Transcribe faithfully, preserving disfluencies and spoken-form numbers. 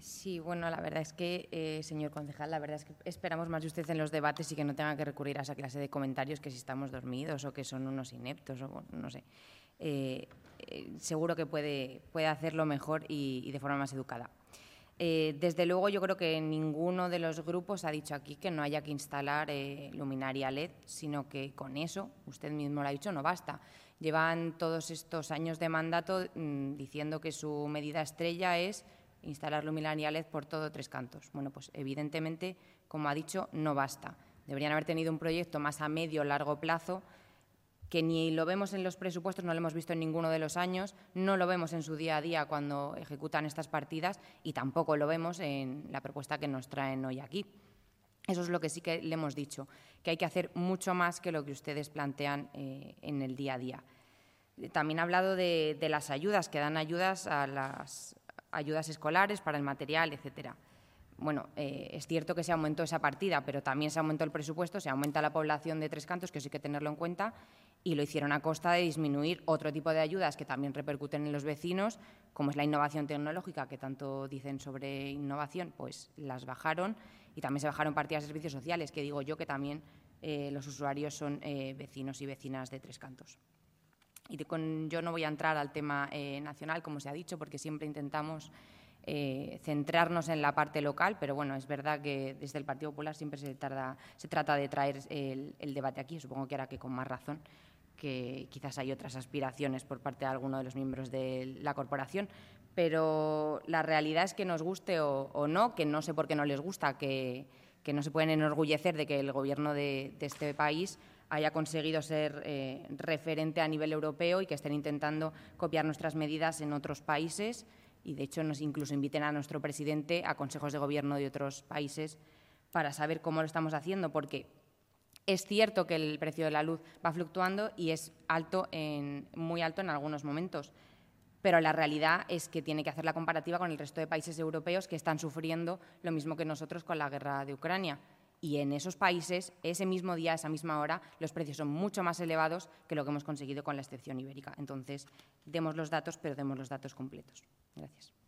Sí, bueno, la verdad es que, eh, señor concejal, la verdad es que esperamos más de usted en los debates y que no tenga que recurrir a esa clase de comentarios que si estamos dormidos o que son unos ineptos o bueno, no sé. Eh, eh, seguro que puede, puede hacerlo mejor y, y de forma más educada. Eh, desde luego, yo creo que ninguno de los grupos ha dicho aquí que no haya que instalar eh, luminaria L E D, sino que con eso, usted mismo lo ha dicho, no basta. Llevan todos estos años de mandato mmm, diciendo que su medida estrella es instalar luminaria L E D por todo Tres Cantos. Bueno, pues evidentemente, como ha dicho, no basta. Deberían haber tenido un proyecto más a medio o largo plazo que ni lo vemos en los presupuestos, no lo hemos visto en ninguno de los años, no lo vemos en su día a día cuando ejecutan estas partidas y tampoco lo vemos en la propuesta que nos traen hoy aquí. Eso es lo que sí que le hemos dicho, que hay que hacer mucho más que lo que ustedes plantean eh, en el día a día. También ha hablado de, de las ayudas, que dan ayudas a las ayudas escolares para el material, etcétera. Bueno, eh, es cierto que se aumentó esa partida, pero también se aumentó el presupuesto, se aumenta la población de Tres Cantos, que eso hay que tenerlo en cuenta, y lo hicieron a costa de disminuir otro tipo de ayudas que también repercuten en los vecinos, como es la innovación tecnológica, que tanto dicen sobre innovación, pues las bajaron, y también se bajaron partidas de servicios sociales, que digo yo que también eh, los usuarios son eh, vecinos y vecinas de Tres Cantos. Y de, con, yo no voy a entrar al tema eh, nacional, como se ha dicho, porque siempre intentamos Eh, centrarnos en la parte local, pero bueno, es verdad que desde el Partido Popular siempre se, tarda, se trata de traer el, el debate aquí, supongo que ahora que con más razón, que quizás hay otras aspiraciones por parte de alguno de los miembros de la corporación, pero la realidad es que nos guste o, o no, que no sé por qué no les gusta, que, que no se pueden enorgullecer de que el Gobierno de, de este país haya conseguido ser eh, referente a nivel europeo y que estén intentando copiar nuestras medidas en otros países. Y, de hecho, nos incluso inviten a nuestro presidente a consejos de gobierno de otros países para saber cómo lo estamos haciendo, porque es cierto que el precio de la luz va fluctuando y es alto en, muy alto en algunos momentos, pero la realidad es que tiene que hacer la comparativa con el resto de países europeos que están sufriendo lo mismo que nosotros con la guerra de Ucrania. Y en esos países, ese mismo día, esa misma hora, los precios son mucho más elevados que lo que hemos conseguido con la excepción ibérica. Entonces, demos los datos, pero demos los datos completos. Gracias.